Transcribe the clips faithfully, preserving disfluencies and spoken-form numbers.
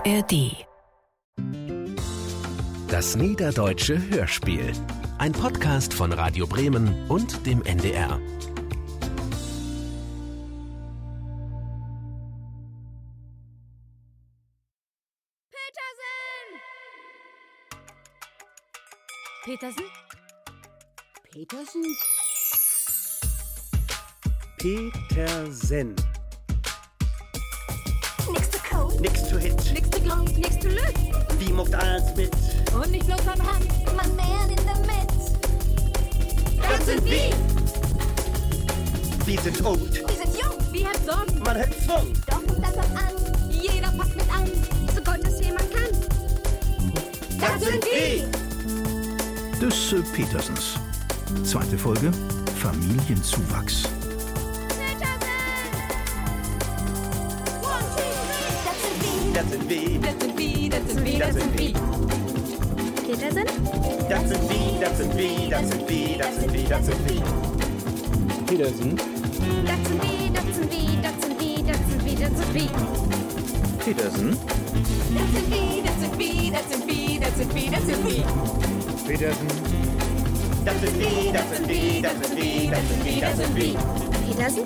R D. Das Niederdeutsche Hörspiel. Ein Podcast von Radio Bremen und dem N D R. Petersen? Petersen? Petersen. Nix to Code, Nix to Hit. nix to Go, nix to Lüt. Wie macht alles mit? Und nicht bloß am Hand. Man man in der Mitte. Das sind wir. Wir sind alt. Wir sind jung, Wir haben Sorgen. Man hat Zwang. doch kommt das auch an. Jeder packt mit an, so Gott es jemand kann. Das sind wir. Des äh, Petersens. Zweite Folge: Familienzuwachs. Das sind wir. Das sind wir. Das sind wir, das sind wir, das sind wir. Petersen? Das sind wir. Das sind wir. Das sind wir. Das sind wir. Das sind wir. Petersen. Das sind wir, das sind wir, das sind wir, das sind wir, das sind wir. Petersen. Das sind wir, Das sind wir, das sind wir, das sind wir, das sind wir. Petersen. Das sind wir. Das sind wir. Das sind wir. Das sind wir. Das sind wir. Petersen?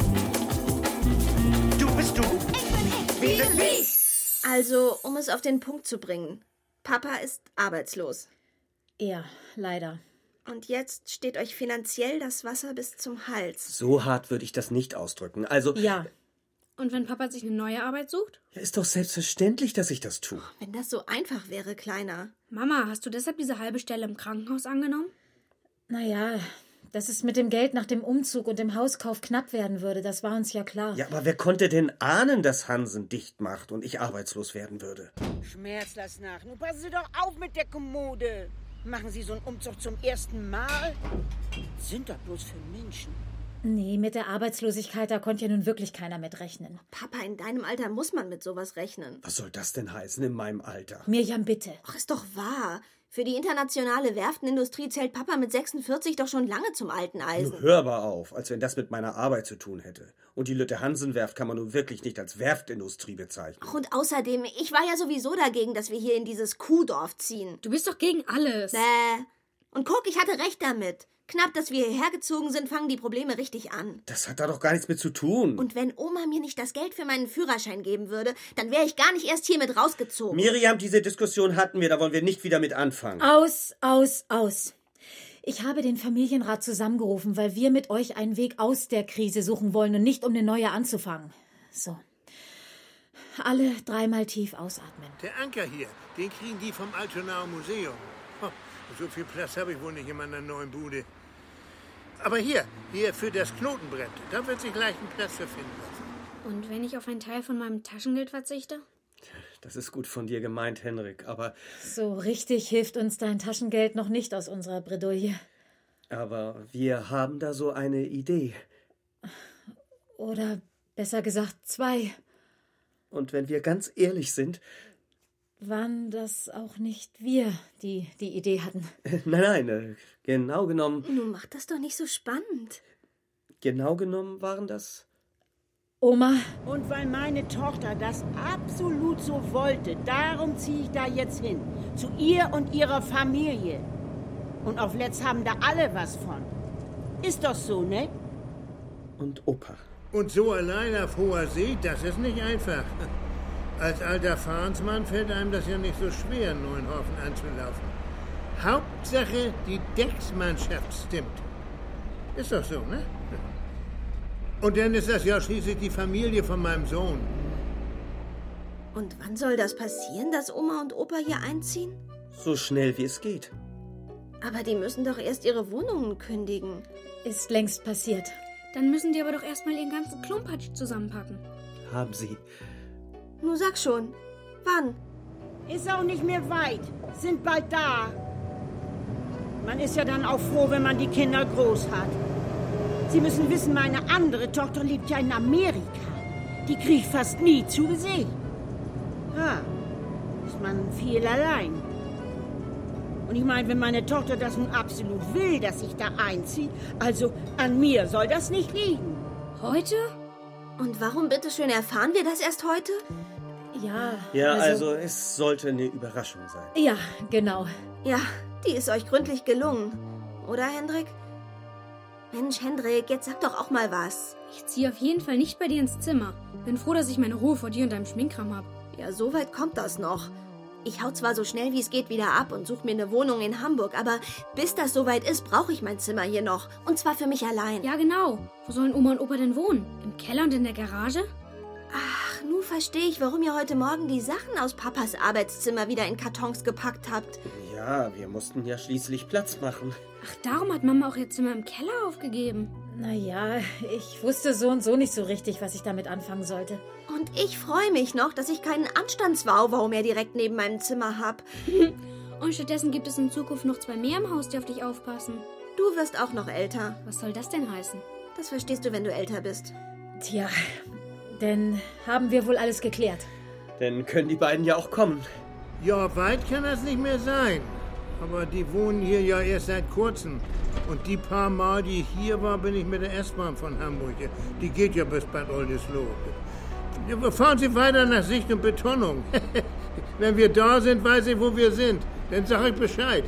Du bist du. Wir sind wir. Also, um es auf den Punkt zu bringen. Papa ist arbeitslos. Ja, leider. Und jetzt steht euch finanziell das Wasser bis zum Hals. So hart würde ich das nicht ausdrücken. Also, Ja. Und wenn Papa sich eine neue Arbeit sucht? ja, ist doch selbstverständlich, dass ich das tue. Wenn das so einfach wäre, Kleiner. Mama, hast du deshalb diese halbe Stelle im Krankenhaus angenommen? Naja, dass es mit dem Geld nach dem Umzug und dem Hauskauf knapp werden würde, das war uns ja klar. Ja, aber wer konnte denn ahnen, dass Hansen dicht macht und ich arbeitslos werden würde? Schmerz lass nach. Nun passen Sie doch auf mit der Kommode. Machen Sie so einen Umzug zum ersten Mal? Was sind das bloß für Menschen? Nee, mit der Arbeitslosigkeit, da konnte ja nun wirklich keiner mit rechnen. Papa, in deinem Alter muss man mit sowas rechnen. Was soll das denn heißen in meinem Alter? Mirjam, bitte. Ach, ist doch wahr. Für die internationale Werftenindustrie zählt Papa mit sechsundvierzig doch schon lange zum alten Eisen. Nun hör aber auf, als wenn das mit meiner Arbeit zu tun hätte. Und die Lütte-Hansen-Werft kann man nun wirklich nicht als Werftindustrie bezeichnen. Ach, und außerdem, ich war ja sowieso dagegen, dass wir hier in dieses Kuhdorf ziehen. Du bist doch gegen alles. Bäh. Und guck, ich hatte recht damit. Knapp, dass wir hierher gezogen sind, fangen die Probleme richtig an. Das hat da doch gar nichts mit zu tun. Und wenn Oma mir nicht das Geld für meinen Führerschein geben würde, dann wäre ich gar nicht erst hier mit rausgezogen. Miriam, diese Diskussion hatten wir, da wollen wir nicht wieder mit anfangen. Aus, aus, aus. Ich habe den Familienrat zusammengerufen, weil wir mit euch einen Weg aus der Krise suchen wollen und nicht um eine neue anzufangen. So. Alle dreimal tief ausatmen. Der Anker hier, den kriegen die vom Altonauer Museum. Oh, so viel Platz habe ich wohl nicht in meiner neuen Bude. Aber hier, hier für das Knotenbrett, da wird sich leicht ein Platz für finden lassen. Und wenn ich auf einen Teil von meinem Taschengeld verzichte? Das ist gut von dir gemeint, Henrik, aber... So richtig hilft uns dein Taschengeld noch nicht aus unserer Bredouille. Aber wir haben da so eine Idee. Oder besser gesagt zwei. Und wenn wir ganz ehrlich sind... Waren das auch nicht wir, die die Idee hatten? Nein, nein, äh, genau genommen... Nun mach das doch nicht so spannend. Genau genommen waren das... Oma? Und weil meine Tochter das absolut so wollte, darum ziehe ich da jetzt hin. Zu ihr und ihrer Familie. Und auf Letzt haben da alle was von. Ist doch so, ne? Und Opa. Und so allein auf hoher See, das ist nicht einfach. Als alter Fahnsmann fällt einem das ja nicht so schwer, einen neuen Hafen anzulaufen. Hauptsache, die Decksmannschaft stimmt. Ist doch so, ne? Und dann ist das ja schließlich die Familie von meinem Sohn. Und wann soll das passieren, dass Oma und Opa hier einziehen? So schnell wie es geht. Aber die müssen doch erst ihre Wohnungen kündigen. Ist längst passiert. Dann müssen die aber doch erstmal ihren ganzen Klumpatsch zusammenpacken. Haben sie. Nur sag schon, wann? Ist auch nicht mehr weit. Sind bald da. Man ist ja dann auch froh, wenn man die Kinder groß hat. Sie müssen wissen, meine andere Tochter lebt ja in Amerika. Die kriegt fast nie zu sehen. Ja, ist man viel allein. Und ich meine, wenn meine Tochter das nun absolut will, dass ich da einziehe, also an mir soll das nicht liegen. Heute? Und warum bitteschön erfahren wir das erst heute? Ja, Ja, also, also es sollte eine Überraschung sein. Ja, genau. Ja, die ist euch gründlich gelungen. Oder, Hendrik? Mensch, Hendrik, jetzt sag doch auch mal was. Ich ziehe auf jeden Fall nicht bei dir ins Zimmer. Bin froh, dass ich meine Ruhe vor dir und deinem Schminkkram habe. Ja, so weit kommt das noch. Ich hau zwar so schnell wie es geht wieder ab und suche mir eine Wohnung in Hamburg, aber bis das soweit ist, brauche ich mein Zimmer hier noch. Und zwar für mich allein. Ja, genau. Wo sollen Oma und Opa denn wohnen? Im Keller und in der Garage? Ach, nun verstehe ich, warum ihr heute Morgen die Sachen aus Papas Arbeitszimmer wieder in Kartons gepackt habt. Ja, wir mussten ja schließlich Platz machen. Ach, darum hat Mama auch ihr Zimmer im Keller aufgegeben. Naja, ich wusste so und so nicht so richtig, was ich damit anfangen sollte. Und ich freue mich noch, dass ich keinen Anstandswauwau mehr direkt neben meinem Zimmer habe. Und stattdessen gibt es in Zukunft noch zwei mehr im Haus, die auf dich aufpassen. Du wirst auch noch älter. Was soll das denn heißen? Das verstehst du, wenn du älter bist. Tja, denn haben wir wohl alles geklärt. Dann können die beiden ja auch kommen. Ja, weit kann das nicht mehr sein. Aber die wohnen hier ja erst seit kurzem. Und die paar Mal, die ich hier war, bin ich mit der S-Bahn von Hamburg. Die geht ja bis Bad Oldesloe. Ja, fahren Sie weiter nach Sicht und Betonung. Wenn wir da sind, weiß ich, wo wir sind. Dann sag ich Bescheid.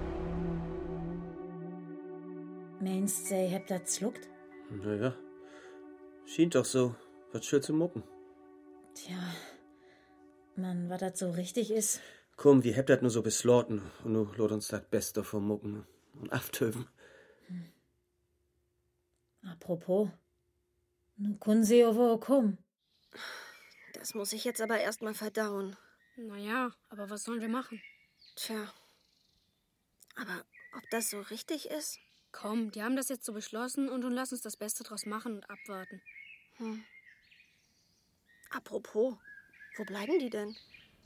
Meinst du, ihr habt das zluckt? Naja, schien doch so. Was schön zu mucken. Tja, Mann, was das so richtig ist. Komm, wir habt das nur so beslorten. Und nu lot uns das Beste vom Mucken und Aftöven. Hm. Apropos, nu können sie aber auch kommen. Das muss ich jetzt aber erst mal verdauen. Naja, aber was sollen wir machen? Tja. Aber ob das so richtig ist? Komm, die haben das jetzt so beschlossen und nun lass uns das Beste draus machen und abwarten. Hm. Apropos, wo bleiben die denn?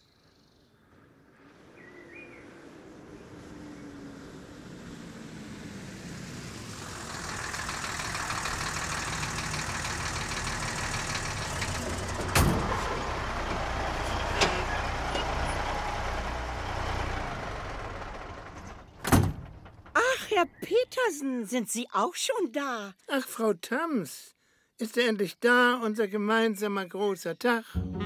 Herr Petersen, sind Sie auch schon da? Ach, Frau Tams, ist er endlich da, unser gemeinsamer großer Tag?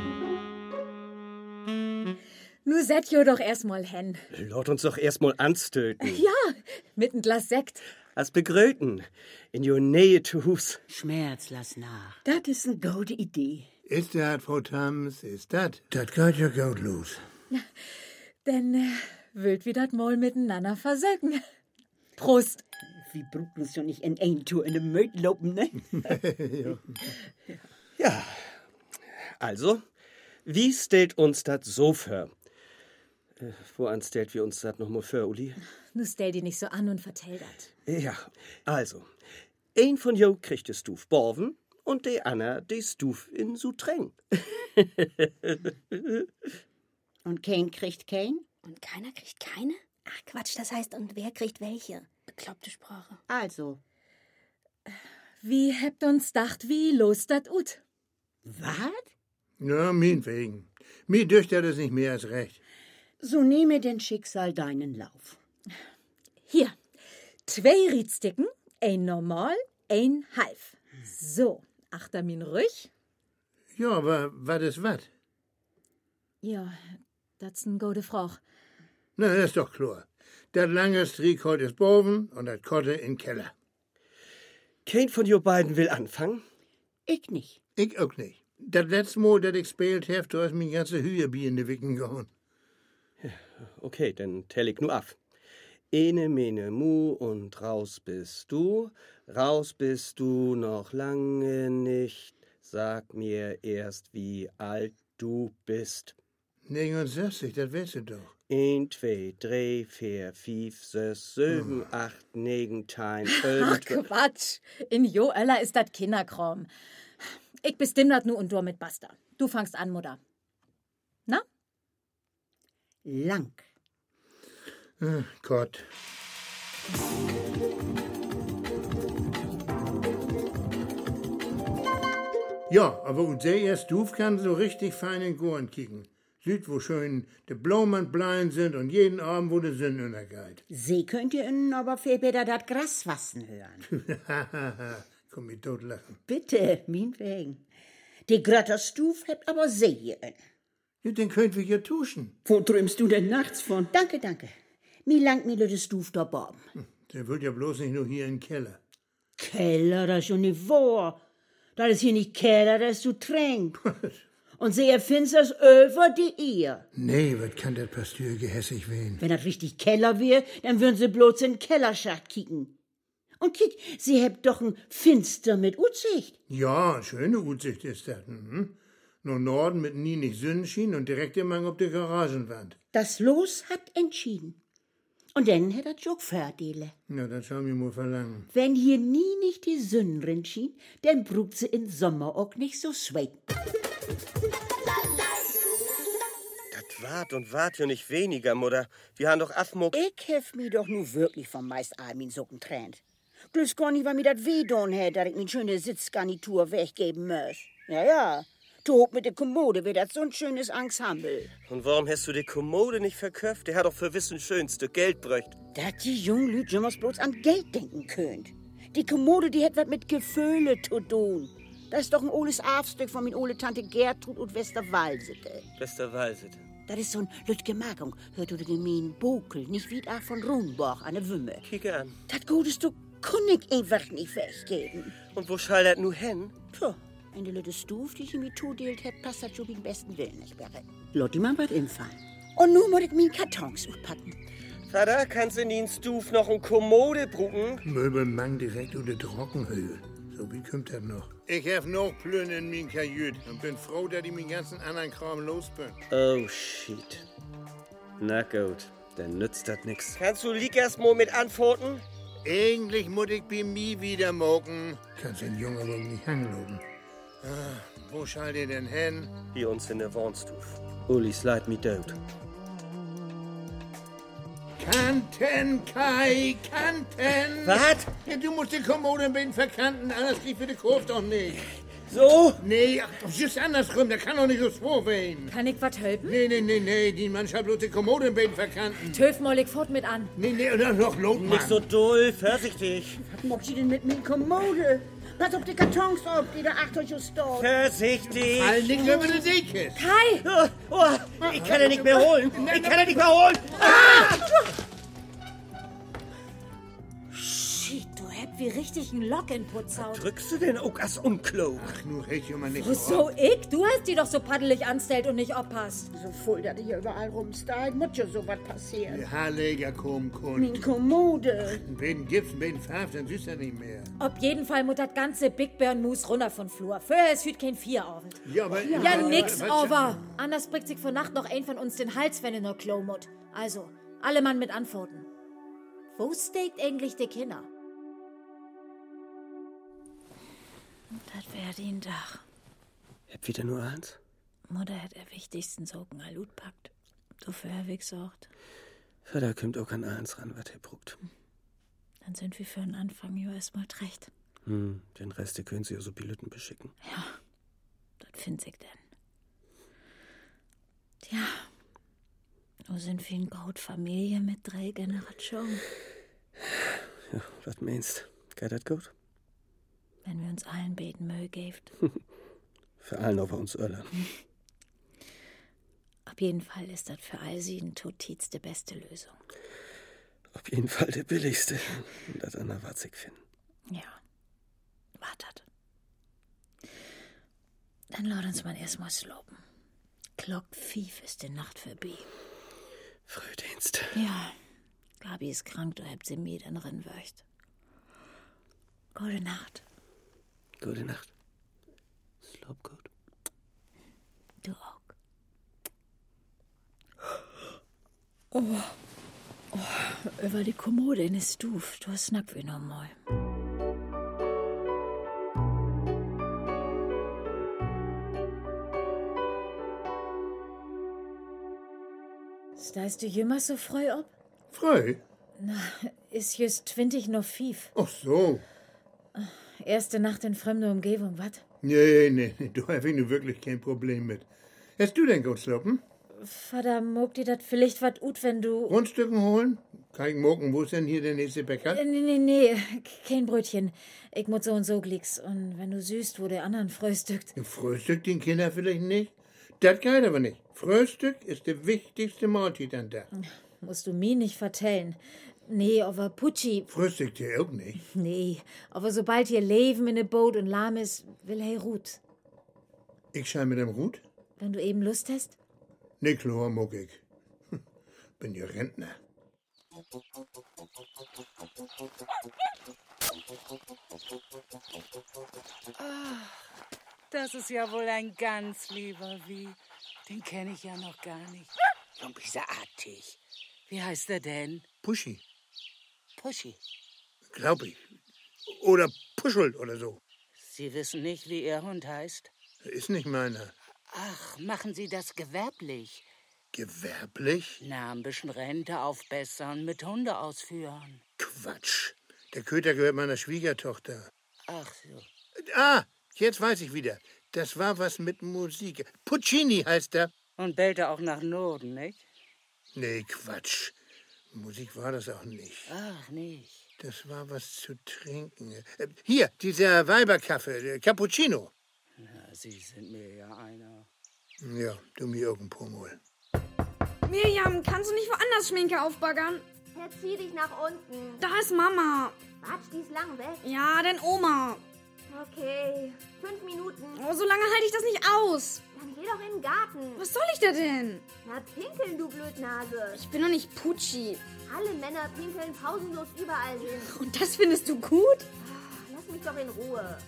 Nu set jo doch erstmal hen. Lot uns doch erstmal anstöten. Ja, mit ein Glas Sekt. Als begröten. In jo Nähe zu Hus. Schmerz, lass nach. Das ist eine gute Idee. Ist das, Frau Tams, ist das? Das geht ja gut los. Denn äh, wild wie dat mal miteinander versöcken. Prost. Wir brauchen uns ja nicht in ein Tour in den Möd lopen, ne? ja. ja, also, wie stellt uns das so vor? Äh, woran stellt wir uns das nochmal vor, Uli? Nu stell die nicht so an und vertell dat. Ja, also, ein von jo kriegt de Stuf Borven und de Anna de Stuf in Sutreng. Und kein kriegt kein? Und keiner kriegt keine? Ach Quatsch, das heißt, und wer kriegt welche? Bekloppte Sprache. Also. Wie habt uns dacht, wie los dat ut? Was? Ja, meinetwegen. Mir dürfte das nicht mehr als recht. So nehme den Schicksal deinen Lauf. Hier, zwei Riedsticken, ein normal, ein half. So, achter min Rüch. Ja, aber was ist was? Ja, das n gute Frauch. Na, das ist doch klar. Das lange Strickholz ist boven und das Kotte in Keller. Kein von jo beiden will anfangen? Ich nicht. Ich auch nicht. Das letzte Mal, das ich spielt hab, du hast mir ganze Hühnerbier in die Wicken gehauen. Ja, okay, dann tell ich nur ab. Ene, mene, mu und raus bist du. Raus bist du noch lange nicht. Sag mir erst, wie alt du bist. neunundsechzig, das weißt du doch. Ein, zwei, drei, vier, fünf, sechs, sieben, Oh. acht, negen, zehn, Ach, elf. Quatsch. In Jo Öller ist dat Kinderkram. Ich bestimm dat nu und du mit Basta. Du fangst an, Mutter. Na? Lang. Ach Gott. Ja, aber und der erst Duf kann so richtig fein in Gorn kicken. Süd, wo schön de Blumen blein sind und jeden Abend, wo de Sonne untergeht. Sie könnt ihr innen aber viel besser dat Gras wassen hören. Komm mir tot lachen. Bitte, meinetwegen. Die Grötter Stuf habt aber Seeën. Ja, dann könnt wir ja tuschen. Wo träumst du denn nachts von? Danke, danke. Mir langt mir das Stuf da Baum. Der wird ja bloß nicht nur hier im Keller. Keller, das ist schon nicht wahr. Das ist hier nicht Keller, das ist zu tränk. Und sie erfindet das über die Ehe. Nee, was kann der Pasteur gehässig wehen? Wenn das richtig Keller wär, dann würden sie bloß in den Kellerschacht kicken. Und kick, sie hebt doch ein Finster mit Utsicht. Ja, schöne Utsicht ist das. Mhm. Nur Norden mit nie nicht Sonnenschein und direkt im Mang auf der Garagenwand. Das Los hat entschieden. Und dann hätt das Jog Vorteile. Na, dann schau mir mal verlangen. Wenn hier nie nicht die Sonne drin schien, dann brugt sie im Sommer auch nicht so schweig. Das wart und wart ja nicht weniger, Mutter. Wir haben doch Affmuck. Ich hef mi doch nu wirklich vom Meist Armin so getrennt. Glüß gar nicht, weil mir dat weh don hätt, dass ich min schöne Sitzgarnitur weggeben muss. Ja, ja. Tob mit der Kommode wird das so ein schönes Ensemble. Und warum hast du die Kommode nicht verkauft? Der hat doch für Wissen schönste Geld bräucht. Dass die jungen Leute immer bloß an Geld denken könnt. Die Kommode, die hat was mit Gefühle zu tun. Das ist doch ein oles Arfstück von min ole Tante Gertrud und Westerwalsete. Westerwalsete. Das ist so ein Lütge Magung, hört du den min Bokel, nicht wie da von Runborg an der Wümme. Kicke an. Das Gutes, du kann ich einfach nicht weggeben. Und wo schall das nu hin? Tja. In der Lütte Stuf, die ich mir zudeelt hätt, passt das schon wie den besten Willen nicht mehr. Lotti man wird infallen. Und nun muss ich min Kartons utpacken. Vater, kannst du in den Stuf noch ein Kommode brucken? Möbelmann direkt unter Trockenhöhe. So wie kommt das noch? Ich hab noch Plüne in min Kajüt und bin froh, dass ich min ganzen anderen Kram los bin. Oh, shit. Na gut, dann nützt das nix. Kannst du Lieg erst mal mit antworten? Eigentlich muss ich bei mir wieder mocken. Kannst den Jungen aber nicht anloben. Ah, wo schall ihr denn hin? Hier uns in der Wohnstuf. Uli slide me dood. Kanten, Kai, Kanten! Was? Ja, du musst die Kommode ein bisschen verkanten, anders kriegt für die Kurve doch nicht. So? Nee, ach, doch just andersrum, der kann doch nicht so vorwehen. Kann ich was helfen? Nee, nee, nee, nee, die Mannschaft bloß die Kommode ein bisschen verkanten. Töf mal ich fort mit an. Nee, nee, oder noch Lotmann. Nicht so doll, vorsichtig. Was macht sie denn mit min Kommode? Pass auf die Kartons auf, die da acht euch just dort. Vorsichtig. All nicht über die Decke. Kai! Oh, oh, ich kann ihn nicht mehr holen. Ich kann ihn nicht mehr holen. Ah! Shit, du hätt wie richtig ein Lock in Putzhaut. Drückst du denn auch als unklug? Ach, nur hält ihr mal nicht Wo so ich? Du hast die doch so paddelig anstellt und nicht oppasst. So voll, dass ich hier überall rumstylt, muss ja sowas passieren. Die Haarleger kommen, Kund. Min Kommode. Ein bisschen Gips, ein bisschen Farbe, dann süßt er nicht mehr. Auf jeden Fall muss das ganze Big Burn Moose runter von Flur. Vorher ist hüt kein Vierabend. Ja, aber... Ja, aber- nix was- over. Anders bricht sich vor Nacht noch ein von uns den Hals, wenn er nur Klo mut. Also, alle Mann mit Antworten. Wo steckt eigentlich die Kinder? Das wär den Dach. Hab wieder nur eins? Mutter hat der wichtigsten Socken Alut packt. Du für Herweg sorgt. Vater kommt auch an eins ran, was er bruckt. Dann sind wir für den Anfang ja erstmal recht. Hm, den Rest, den können sie ja so Piloten beschicken. Ja, das find ich denn. Tja, wo sind wir eine gute Familie mit drei Generationen? Ja, was meinst du? Geht das gut? Wenn wir uns allen beten Müll gebt. Für allen auf uns Öller. Auf jeden Fall ist das für all sie ein Totiz die beste Lösung. Auf jeden Fall der billigste. Und das andere was ich finden. Ja, wartet. Dann laut uns mal erstmal slopen. Glock fief ist die Nacht vorbei. Frühdienst. Ja, Gabi ist krank, du habt sie mir dann rinwircht. Gute Nacht. Gute Nacht. Slop gut. Du auch. Oh, oh, über die Kommode in der Stuf. Du hast Snack wie normal. Steist du jümmer so freu ob? Frei? Na, ist just zwanzig noch fief. Ach so. Erste Nacht in fremder Umgebung, wat? Nee, nee, nee, du hast nur wirklich kein Problem mit. Hast du denn gut sloppen? Vater, mag dir dat vielleicht wat ut, wenn du... Rundstücken holen? Kann ich morgen, wo ist denn hier der nächste Bäcker? Äh, Nee, nee, nee, kein Brötchen. Ich muss so und so glicks. Und wenn du süßt, wo der anderen fröstückt. Frühstück den Kinder vielleicht nicht? Das geht aber nicht. Frühstück ist die wichtigste Mahlzeit an Tag. Musst du mir nicht vertellen. Nee, aber Putschi... Frühstückt ihr auch nicht? Nee, aber sobald ihr Leben in ne Boot und lahm ist, will er Ruth. Ich schau mit dem Ruth? Wenn du eben Lust hast? Nee, klar, mag ich. Bin ja Rentner. Ach, das ist ja wohl ein ganz lieber Wie. Den kenne ich ja noch gar nicht. Lumpisa-artig. Wie heißt er denn? Puschi. Puschi. Glaub ich. Oder Puschel oder so. Sie wissen nicht, wie Ihr Hund heißt? Ist nicht meiner. Ach, machen Sie das gewerblich? Gewerblich? Na, ein bisschen Rente aufbessern, mit Hunde ausführen. Quatsch. Der Köter gehört meiner Schwiegertochter. Ach so. Ah, jetzt weiß ich wieder. Das war was mit Musik. Puccini heißt er. Und bellte auch nach Norden, nicht? Nee, Quatsch. Musik war das auch nicht. Ach, nicht. Das war was zu trinken. Hier, dieser Weiberkaffee, der Cappuccino. Na, Sie sind mir ja einer. Ja, du mir irgendwo mal. Miriam, kannst du nicht woanders Schminke aufbaggern? Jetzt zieh dich nach unten. Da ist Mama. Quatsch, die ist lang weg. Ja, denn Oma. Okay, fünf Minuten. Oh, so lange halte ich das nicht aus. Dann geh doch in den Garten. Was soll ich da denn? Na, pinkeln, du Blödnase. Ich bin doch nicht Putschi. Alle Männer pinkeln pausenlos überall hin. Und das findest du gut? Ach, lass mich doch in Ruhe.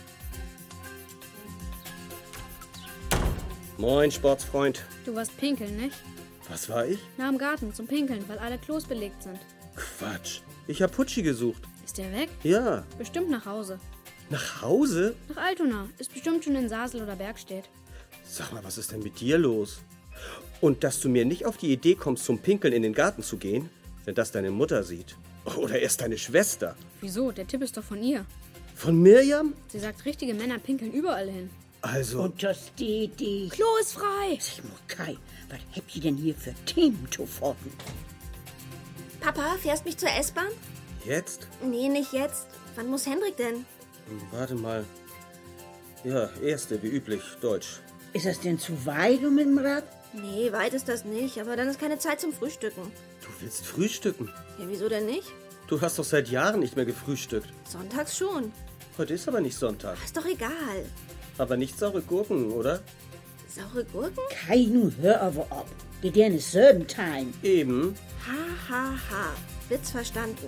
Moin, Sportsfreund. Du warst pinkeln, nicht? Was war ich? Na, im Garten zum Pinkeln, weil alle Klos belegt sind. Quatsch. Ich hab Putschi gesucht. Ist der weg? Ja. Bestimmt nach Hause. Nach Hause? Nach Altona. Ist bestimmt schon in Sasel oder Bergstedt. Sag mal, was ist denn mit dir los? Und dass du mir nicht auf die Idee kommst, zum Pinkeln in den Garten zu gehen, wenn das deine Mutter sieht. Oder erst deine Schwester. Wieso? Der Tipp ist doch von ihr. Von Miriam? Sie sagt, richtige Männer pinkeln überall hin. Also... Untersteht dich. Klo ist frei. Sag mal, Kai, was habt ihr denn hier für Themen zu forten? Papa, fährst mich zur S-Bahn? Jetzt? Nee, nicht jetzt. Wann muss Hendrik denn? Hm, warte mal. Ja, erste, wie üblich, Deutsch. Ist das denn zu weit um mit dem Rad? Nee, weit ist das nicht, aber dann ist keine Zeit zum Frühstücken. Du willst frühstücken? Ja, wieso denn nicht? Du hast doch seit Jahren nicht mehr gefrühstückt. Sonntags schon. Heute ist aber nicht Sonntag. Ist doch egal. Aber nicht saure Gurken, oder? Saure Gurken? Kai, nu hör aber ab. Geht ja nicht Serpentine. Eben. Ha, ha, ha. Witz verstanden.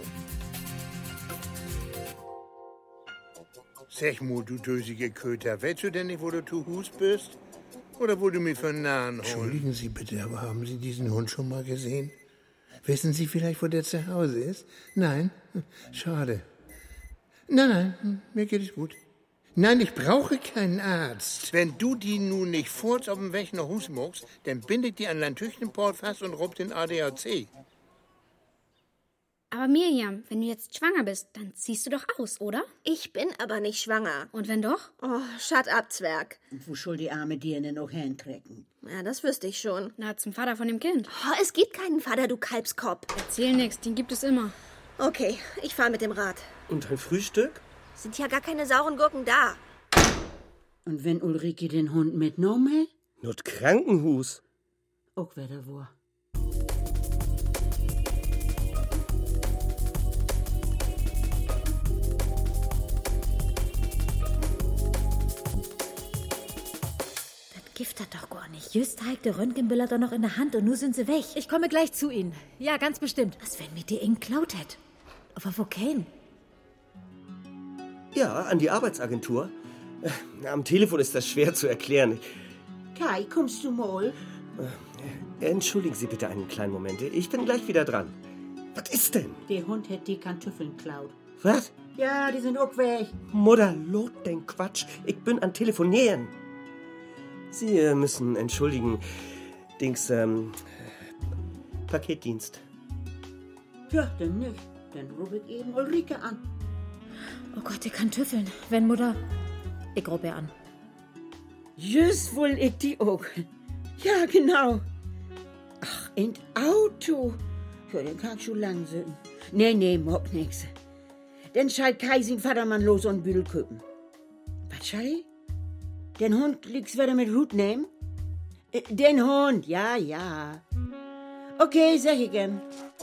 Sag mal, du dösige Köter, weißt du denn nicht, wo du zu Hus bist? Oder wo du mich für einen Nahen holst? Entschuldigen Sie bitte, aber haben Sie diesen Hund schon mal gesehen? Wissen Sie vielleicht, wo der zu Hause ist? Nein? Schade. Nein, nein, mir geht es gut. Nein, ich brauche keinen Arzt. Wenn du die nun nicht furz auf dem Weg nach Hus magst, dann bindet die an Landtüchtenport fast und robt den A D A C. Aber Miriam, wenn du jetzt schwanger bist, dann ziehst du doch aus, oder? Ich bin aber nicht schwanger. Und wenn doch? Oh, shut up, Zwerg. Und wo soll die arme Dirne noch hintrecken? Ja, das wüsste ich schon. Na, zum Vater von dem Kind. Oh, es gibt keinen Vater, du Kalbskopf. Erzähl nix, den gibt es immer. Okay, ich fahre mit dem Rad. Und ein Frühstück? Sind ja gar keine sauren Gurken da. Und wenn Ulrike den Hund mitnommen? Not Krankenhus. Auch wer da war. Gift hat doch gar nicht. Just heigt der Röntgenbilder doch noch in der Hand und nun sind sie weg. Ich komme gleich zu Ihnen. Ja, ganz bestimmt. Was, wenn mir die ihn klaut hätt? Aber wo kein? Ja, an die Arbeitsagentur. Äh, am Telefon ist das schwer zu erklären. Kai, kommst du mal? Äh, entschuldigen Sie bitte einen kleinen Moment. Ich bin gleich wieder dran. Was ist denn? Der Hund hat die Kartoffeln klaut. Was? Ja, die sind auch weg. Mutter, lot den Quatsch. Ich bin an Telefonieren. Sie äh, müssen entschuldigen. Dings, ähm, Paketdienst. Ja, dann nicht. Dann rufe ich eben Ulrike an. Oh Gott, die Kartoffeln. Wenn Mutter... Ich rufe an. Just wohl ich die auch. Ja, genau. Ach, in Auto. Ja, den kann ich schon lang sitzen. Nee, nee, mag nix. Dann scheit Kai sein Vatermann los und Büdel küppen. Was schei? Den Hund liegt's wieder mit Ruth nehmen? Den Hund, ja, ja. Okay, sag ich gern.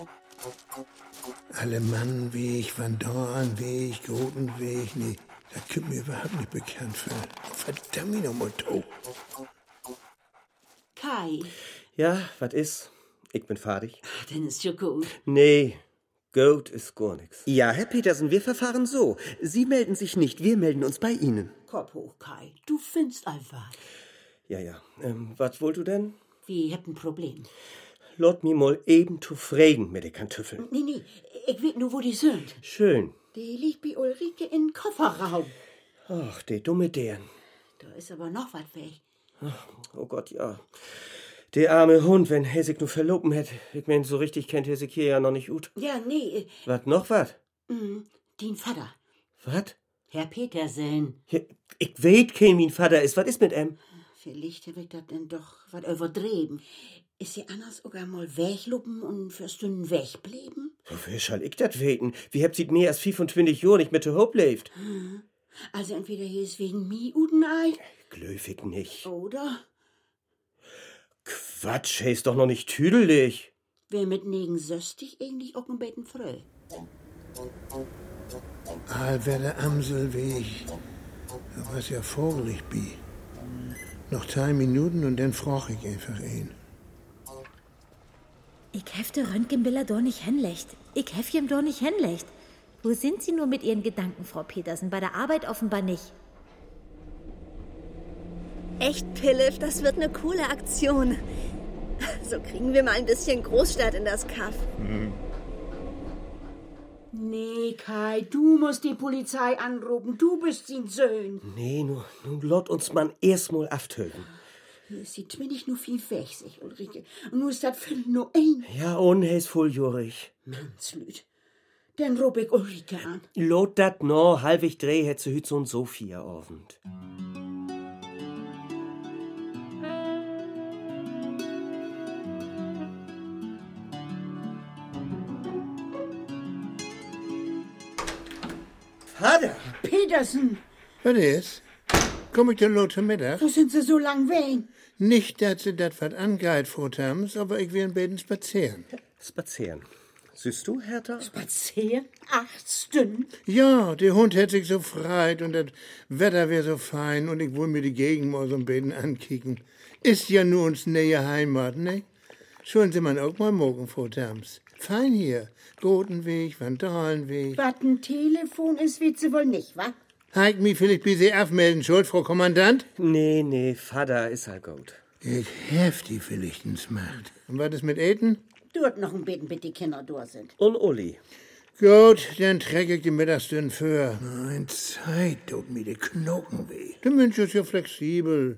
Alemannenweg, Vandalenweg, Grotenweg, nee, das kommt mir überhaupt nicht bekannt vor. Verdammt nochmal, to. Kai. Ja, was ist? Ich bin fertig. Ach, dann ist schon gut. Nee, gut ist gar nichts. Ja, Herr Petersen, wir verfahren so. Sie melden sich nicht, wir melden uns bei Ihnen. Kopf hoch, Kai. Du findest einfach. Ja, ja. Ähm, was wollt du denn? Wir hätten ein Problem. Lot mi mal eben zu fragen mit den Kartoffeln. Nee, nee, ich weiß nur, wo die sind. Schön. Die liegt bei Ulrike in den Kofferraum. Ach, die dumme deren. Da ist aber noch was weg. Ach, oh Gott, ja. Der arme Hund, wenn er sich nur verloben hätte. Ich mein, so richtig kennt er sich hier ja noch nicht gut. Ja, nee. Was, noch was? Mm, den Vater. Was? Herr Petersen. Ja, ich weet kein, wie ein Vater ist. Was ist mit em? Vielleicht hab ich das denn doch was übertrieben. Ist sie anders sogar mal wegluppen und für Stunden wegbleiben? Wie soll ich das weten? Wie habt sie mehr als fünfundzwanzig Jahre nicht mit der Hope lebt? Hm. Also entweder hier ist wegen mi Udenei. Glöwig nicht. Oder? Quatsch, er ist doch noch nicht tüdelig. Wer mit negen söstig eigentlich auch ein Betten frö. Allwerder Amselweg. Da war's ja vogelig bi. Noch zwei Minuten und dann frag ich einfach ihn. Ich hefte Röntgenbilder doch nicht hinlegt. Ich hef ihm doch nicht hinlegt. Wo sind Sie nur mit Ihren Gedanken, Frau Petersen? Bei der Arbeit offenbar nicht. Echt, Pillif, das wird eine coole Aktion. So kriegen wir mal ein bisschen Großstadt in das Kaff. Hm. Nee, Kai, du musst die Polizei anrufen. Du bist sein Sohn. Nee, nur, nun lot uns man erstmal aftöten. Hier ist die Twinnig nur viel weg, sich Ulrike. Und nur ist das Viertel nur ein. Ja, und er ist volljurig. Mannslüd. Dann rub ich Ulrike an. Lot dat no, halbig dreh hätt sie hüt so und Sophia Abend. Vater! Petersen! Was ist? Komm ich denn lot zum Mittag? Wo sind Sie so lang weg? Nicht, dass sie dat wat angeit vortams, aber ich will ein bisschen spazieren. Spazieren. Süßt du, Hertha? Spazieren? Acht Stunden? Ja, der Hund hätt sich so freit und das Wetter wär so fein und ich will mir die Gegend mal so ein bisschen ankicken. Ist ja nur uns nähe Heimat, ne? Schulen Sie man auch mal morgen vortams. Fein hier. Grotenweg, Vandalenweg. Was ein Telefon ist, wird sie wohl nicht, wa? Heik mich vielleicht bis Sie abmelden, Schuld, Frau Kommandant? Nee, nee, Vater ist halt gut. Ich hef die vielleicht ins Macht. Und was ist mit Eten? Dort noch ein Beten, bis die Kinder durch sind. Und Uli. Gut, dann träg ich die Mittagsstunden für. Nein, Zeit tut mir die Knochen weh. Der Mensch ist ja flexibel.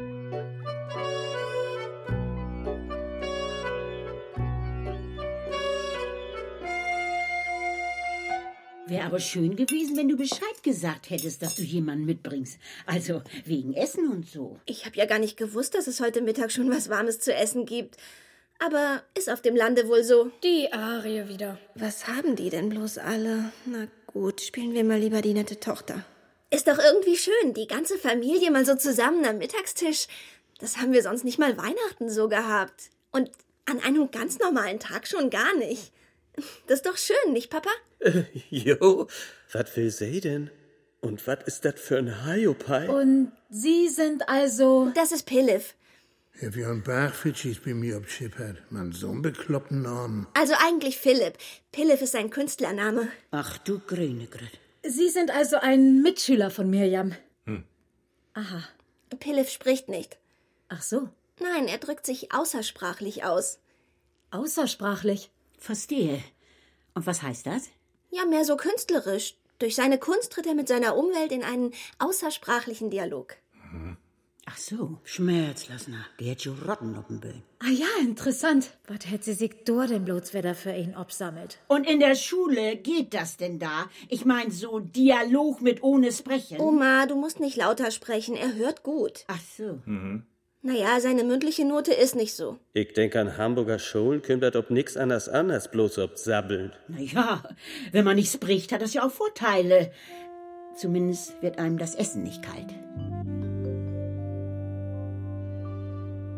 Wäre aber schön gewesen, wenn du Bescheid gesagt hättest, dass du jemanden mitbringst. Also wegen Essen und so. Ich habe ja gar nicht gewusst, dass es heute Mittag schon was Warmes zu essen gibt. Aber ist auf dem Lande wohl so. Die Arie wieder. Was haben die denn bloß alle? Na gut, spielen wir mal lieber die nette Tochter. Ist doch irgendwie schön, die ganze Familie mal so zusammen am Mittagstisch. Das haben wir sonst nicht mal Weihnachten so gehabt. Und an einem ganz normalen Tag schon gar nicht. Das ist doch schön, nicht, Papa? Äh, jo, was will sie denn? Und was ist das für ein Hiopai? Und Sie sind also... Das ist Pillif. Ja, wie ein Bachfitschis bei mir obschippert. Man, so einen bekloppten Namen. Also eigentlich Philipp. Pillif ist sein Künstlername. Ach du grüne Grüt. Sie sind also ein Mitschüler von Mirjam. Hm. Aha. Pillif spricht nicht. Ach so. Nein, er drückt sich außersprachlich aus. Außersprachlich? Verstehe. Und was heißt das? Ja, mehr so künstlerisch. Durch seine Kunst tritt er mit seiner Umwelt in einen außersprachlichen Dialog. Mhm. Ach so, Schmerzlassner. Der hat schon Rotten auf dem Böen. Ah ja, interessant. Was hätte sie sich dort denn bloß wieder für ihn absammelt? Und in der Schule geht das denn da? Ich mein so Dialog mit ohne Sprechen. Oma, du musst nicht lauter sprechen. Er hört gut. Ach so. Mhm. Naja, seine mündliche Note ist nicht so. Ich denk an Hamburger Schulen, kommt das ob nix anders an, als bloß ob Sabbeln. Naja, wenn man nicht spricht, hat das ja auch Vorteile. Zumindest wird einem das Essen nicht kalt.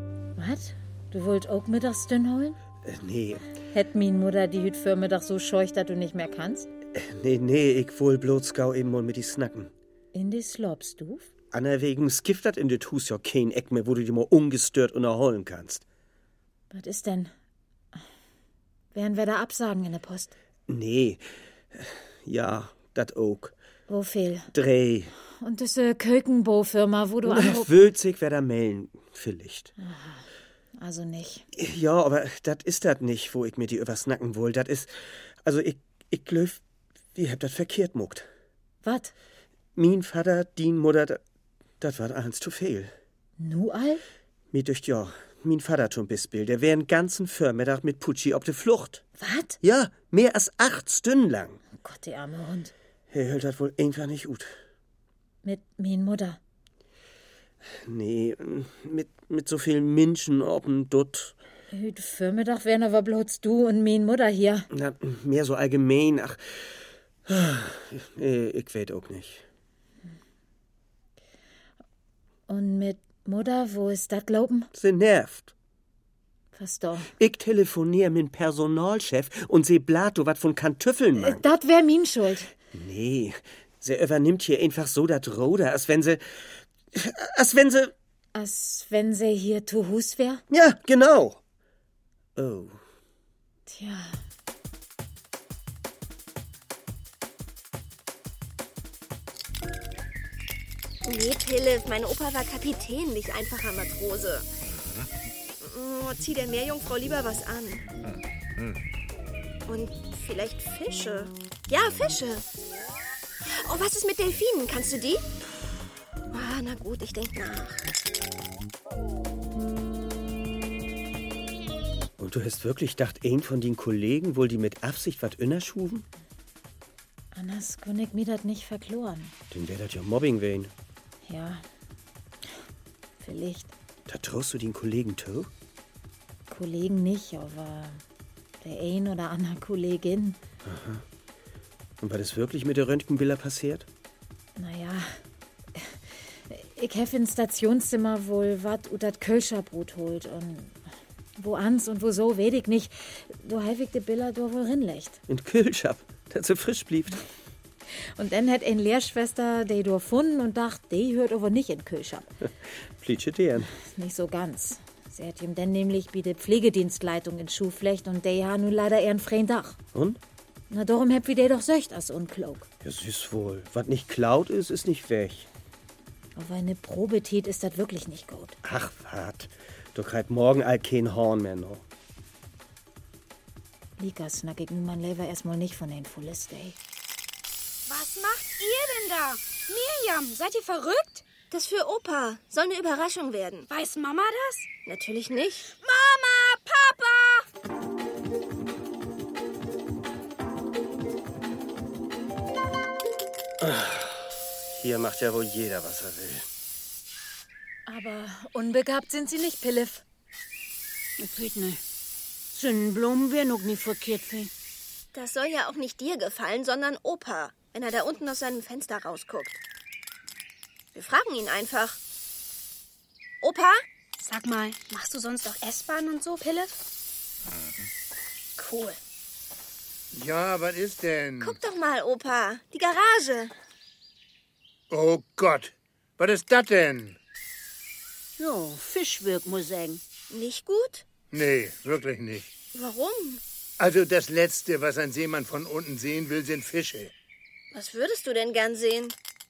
Was? Du wollt auch mittags dünn holen? Äh, nee. Hätt min Mutter die Hüt für Mittag so scheucht, dass du nicht mehr kannst? Äh, nee, nee, ich wohl bloß gau eben mal mit die Snacken. In die Slopstuf? Anna wegen skiftert in de Hus ja kein Eck mehr, wo du dir mal ungestört unterholen kannst. Was ist denn? Werden wir da absagen in der Post? Nee. Ja, dat ook. Wo viel? Dreh. Und diese Kökenbaufirma, wo du anrufst? Wülzig wer da melden, vielleicht. Also nicht. Ja, aber dat ist dat nicht, wo ich mir die übersnacken will. Dat is, also ich, ich glaub, die habt dat verkehrt muckt. Was? Min Vater, din Mutter, dat, dat war eins zu viel. Nu all? Mir dücht ja, min Vater zum Bispel, der wär einen ganzen Vormittag mit Putschi auf de Flucht. Was? Ja, mehr als acht Stunden lang. Oh Gott, die arme Hund. Er hält dat wohl einfach nicht gut. Mit min Mutter? Nee, mit, mit so vielen Menschen ob'n Dutt. Heute Vormittag wären aber bloß du und min Mutter hier. Na, mehr so allgemein, ach. Nee, ich weet auch nicht. Und mit Mutter, wo ist dat glauben? Sie nervt. Was doch? Ich telefonier mit Personalchef und sie blato wat von Kantüffeln, Mann. Äh, dat wär min Schuld. Nee, sie übernimmt hier einfach so dat Roder, als wenn sie... Als wenn sie... Als wenn sie hier zu Hus wär? Ja, genau. Oh. Tja. Nee, Pille, mein Opa war Kapitän, nicht einfacher Matrose. Oh, zieh der Meerjungfrau lieber was an. Und vielleicht Fische. Ja, Fische. Oh, was ist mit Delfinen? Kannst du die? Ah, na gut, ich denk nach. Und du hast wirklich gedacht, ein von den Kollegen wohl die mit Absicht wat innerschuven? Anders kann ich mir das nicht verkloren. Dann wär das ja Mobbing wehen. Ja, vielleicht. Da traust du den Kollegen zu? Kollegen nicht, aber der ein oder andere Kollegin. Aha. Und war das wirklich mit der Röntgenbilder passiert? Naja, ich hef ins Stationszimmer wohl wat ut dat Kölscherbrot holt und wo ans und wo so, weet ich nicht. Du häufig de Bilder do wohl rinlegt. In Kölschab, dat so frisch blieb. Und dann hat ein Lehrschwester die do gefunden und dacht, die hört aber nicht in Kölschab. Flitsche deren. Nicht so ganz. Sie hat ihm dann nämlich bei der Pflegedienstleitung in Schuhflecht und der hat nun leider eher ein freien Dach. Und? Na, darum hab wie der doch söcht als unklug. Ja, süß wohl. Was nicht klaut ist, ist nicht weg. Aber eine Probetät ist das wirklich nicht gut. Ach, wat. Du kriegst morgen all kein Horn mehr noch. Lika snack ich mein Lever erstmal nicht von den Fullest Day. Was macht ihr denn da? Mirjam, seid ihr verrückt? Das für Opa. Soll eine Überraschung werden. Weiß Mama das? Natürlich nicht. Mama, Papa! Hier macht ja wohl jeder, was er will. Aber unbegabt sind sie nicht, Pillef. Ich weiß nicht. Sonnenblumen wären auch nicht verkehrt für. Das soll ja auch nicht dir gefallen, sondern Opa, wenn er da unten aus seinem Fenster rausguckt. Wir fragen ihn einfach. Opa? Sag mal, machst du sonst auch S-Bahn und so, Pillef? Cool. Ja, was ist denn? Guck doch mal, Opa. Die Garage. Oh Gott, was ist das denn? Ja, Fischwirk, muss ich sagen. Nicht gut? Nee, wirklich nicht. Warum? Also das Letzte, was ein Seemann von unten sehen will, sind Fische. Was würdest du denn gern sehen?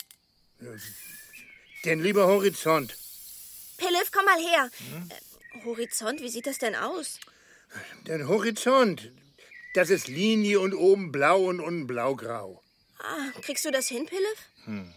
Den lieber Horizont. Pillef, komm mal her. Hm? Äh, Horizont, wie sieht das denn aus? Den Horizont. Das ist Linie und oben blau und unten blaugrau. Ah, kriegst du das hin, Pillef? Hm.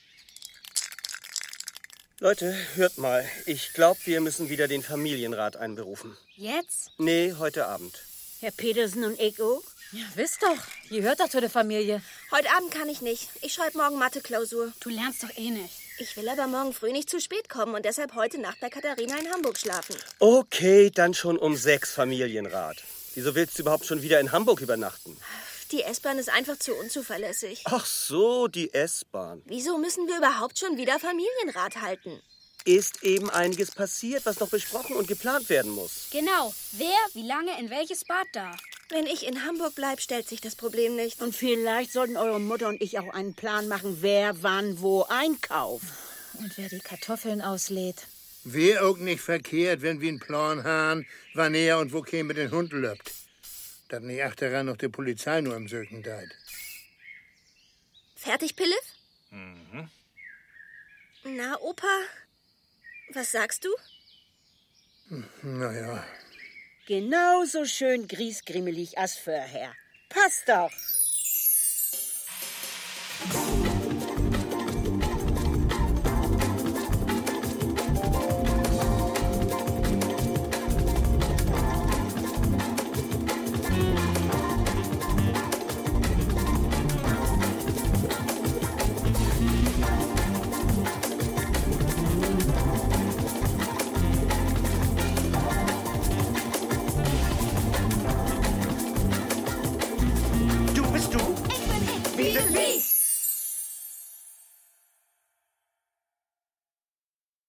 Leute, hört mal. Ich glaube, wir müssen wieder den Familienrat einberufen. Jetzt? Nee, heute Abend. Herr Petersen und ich auch? Ja, wisst doch. Ihr hört doch zu der Familie. Heute Abend kann ich nicht. Ich schreibe morgen Mathe-Klausur. Du lernst doch eh nicht. Ich will aber morgen früh nicht zu spät kommen und deshalb heute Nacht bei Katharina in Hamburg schlafen. Okay, dann schon um sechs Familienrat. Wieso willst du überhaupt schon wieder in Hamburg übernachten? Die S-Bahn ist einfach zu unzuverlässig. Ach so, die S-Bahn. Wieso müssen wir überhaupt schon wieder Familienrat halten? ist eben einiges passiert, was noch besprochen und geplant werden muss. Genau. Wer, wie lange, in welches Bad darf? Wenn ich in Hamburg bleibe, stellt sich das Problem nicht. Und vielleicht sollten eure Mutter und ich auch einen Plan machen, wer wann wo einkauft. Und wer die Kartoffeln auslädt. Wäre auch nicht verkehrt, wenn wir einen Plan haben, wann er und wo käme den Hund löppt. Dass nicht achteran noch die Polizei nur am Söken deit. Fertig, Pillef? Mhm. Na, Opa, was sagst du? Hm, naja. Genauso schön griesgrimmelig als vorher. Passt doch. Wie sind Sie?